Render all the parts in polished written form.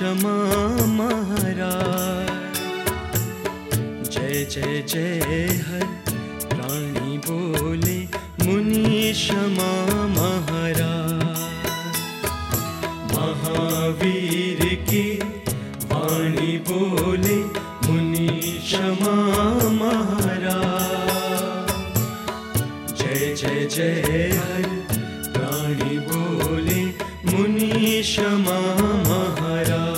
क्षमा महाराज। जय जय जय हर प्राणी बोले मुनि क्षमा महाराज। महावीर की वाणी बोले मुनि क्षमा महाराज। जय जय जय हर प्राणी बोले मुनि क्षमा महाराज।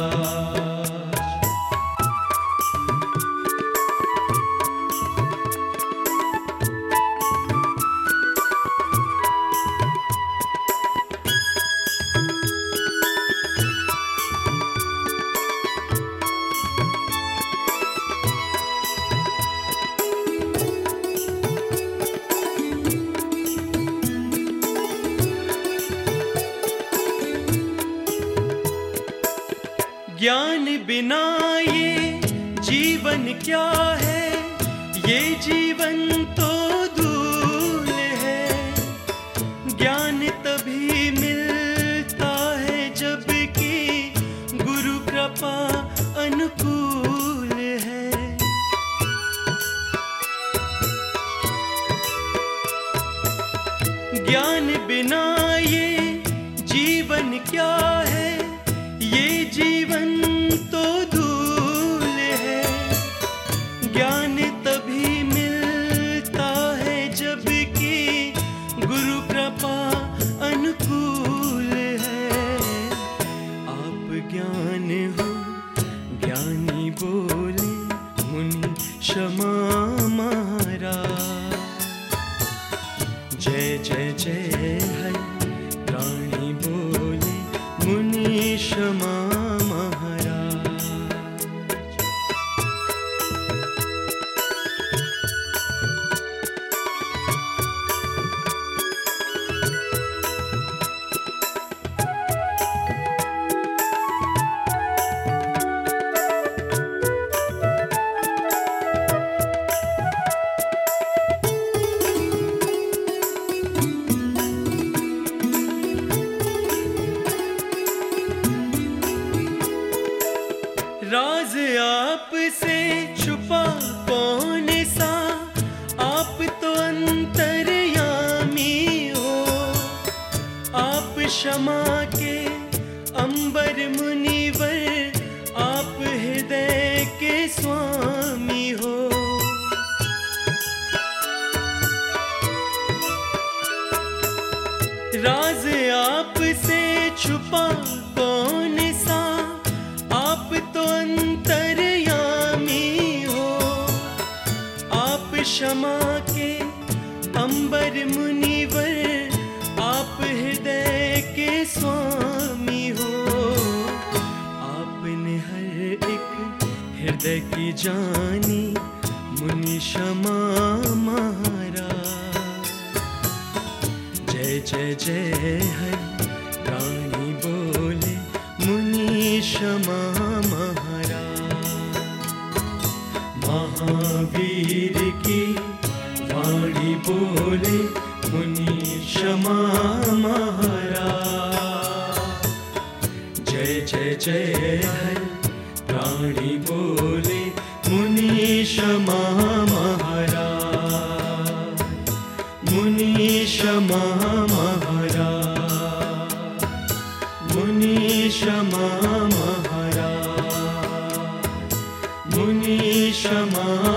ज्ञान बिना ये जीवन क्या है, ये जीवन तो धूल है। ज्ञान तभी मिलता है जब कि गुरु कृपा अनुकूल है। ज्ञान बिना ये जीवन क्या है, ये जीवन तो धूल है। ज्ञान तभी मिलता है जब कि गुरु कृपा अनुकूल है। आप ज्ञान हो ज्ञानी बोले मुनि क्षमा महाराज। जय जय जय हर प्राणी बोले मुनि क्षमा महाराज। राज आप से छुपा कौन सा, आप तो अंतर्यामी हो। आप क्षमा के अंबर मुनिवर, आप हृदय के स्वामी हो। राज आप से छुपा कौन सा, आप तो अंतर्यामी हो। आप क्षमा के अंबर मुनिवर, आप हृदय के स्वामी हो। आपने हर एक हृदय की जानी मुनि क्षमा महाराज। जय जय जय हर प्राणी बोले मुनि क्षमा महाराज। महावीर की वाणी बोले मुनि क्षमा महाराज। जय जय जय हर प्राणी बोले मुनि क्षमा महाराज। मुनि क्षमा महाराज। मुनि क्षमा महाराज। मुनि क्षमा